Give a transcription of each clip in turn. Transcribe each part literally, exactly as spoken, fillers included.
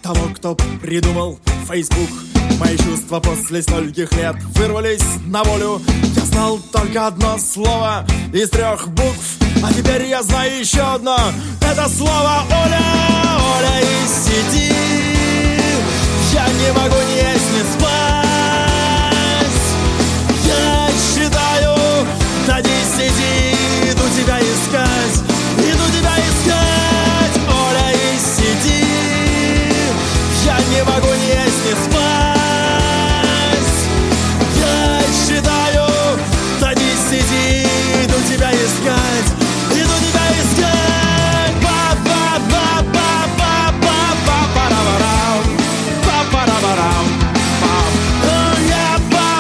того, кто придумал Facebook. Мои чувства после стольких лет вырвались на волю. Я знал только одно слово из трех букв, а теперь я знаю еще одно. Это слово Оля, Оля из сети. Я не могу ни есть, ни спать. Я считаю до десяти, иду тебя искать, иду тебя искать, Оля из сети. Я не могу ни есть, ни спать. Я считаю до десяти, иду тебя искать, иду тебя искать. Ба-ба-ба-ба-ба-ба-ба-ба-ба-ба-ба-рам, ба-ба-ба-ба-рам, я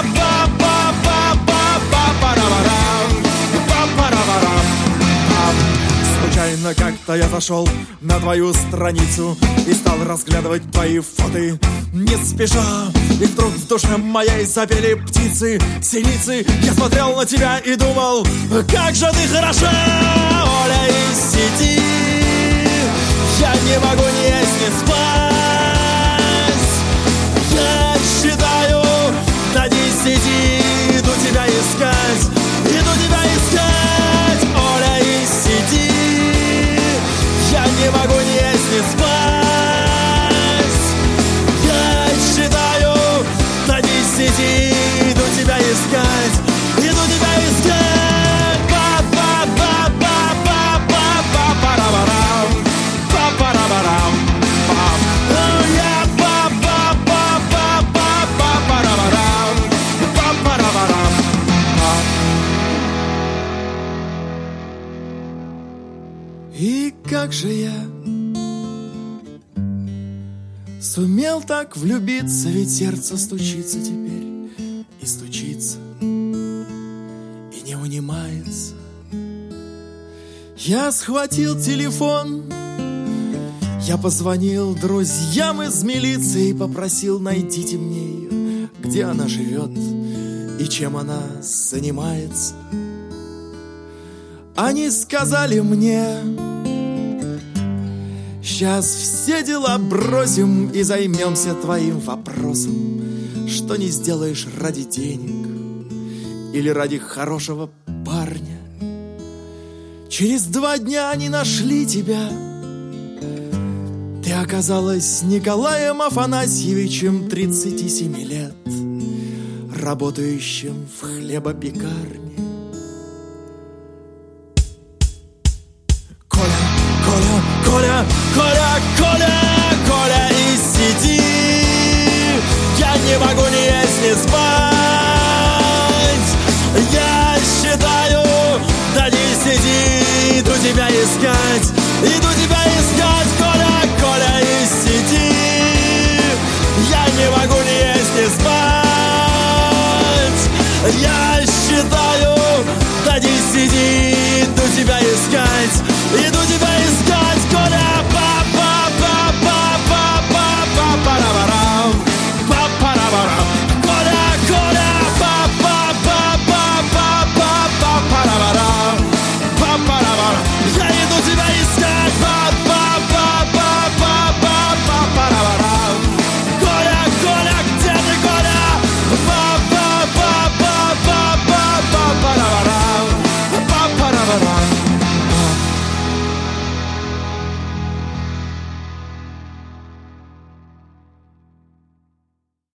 ба-ба-ба-ба-ба-ба-ба-ба-рам, ба-ба-ба-ба-рам. Случайно как-то я зашел на твою страницу и стал разглядывать твои фото не спеша. И вдруг в душе моей запели птицы, синицы. Я смотрел на тебя и думал, как же ты хороша, Оля из сети. Я не могу ни есть, ни спать. Я считаю до десяти, иду тебя искать, иду тебя искать, Оля из сети. Я не могу ни есть, ни спать. Я считаю до десяти, иду тебя искать, иду тебя искать. Ба-ба-ба-ба-ба-ба-ба-ба-рам, ба-ба-ба-рам, я ба-ба-ба-ба-ба-ба-рам, ба-ба-ба-рам. И как же я сумел так влюбиться, ведь сердце стучится теперь и стучится, и не унимается. Я схватил телефон, я позвонил друзьям из милиции и попросил: найдите мне ее, где она живет и чем она занимается. Они сказали мне: сейчас все дела бросим и займемся твоим вопросом, что не сделаешь ради денег или ради хорошего парня. Через два дня они нашли тебя. Ты оказалась Николаем Афанасьевичем, тридцати семи лет, работающим в хлебопекарне. Коля, Коля, Коля, Коля из сети. Я не могу ни есть, ни спать. Я считаю до десяти, иду тебя искать,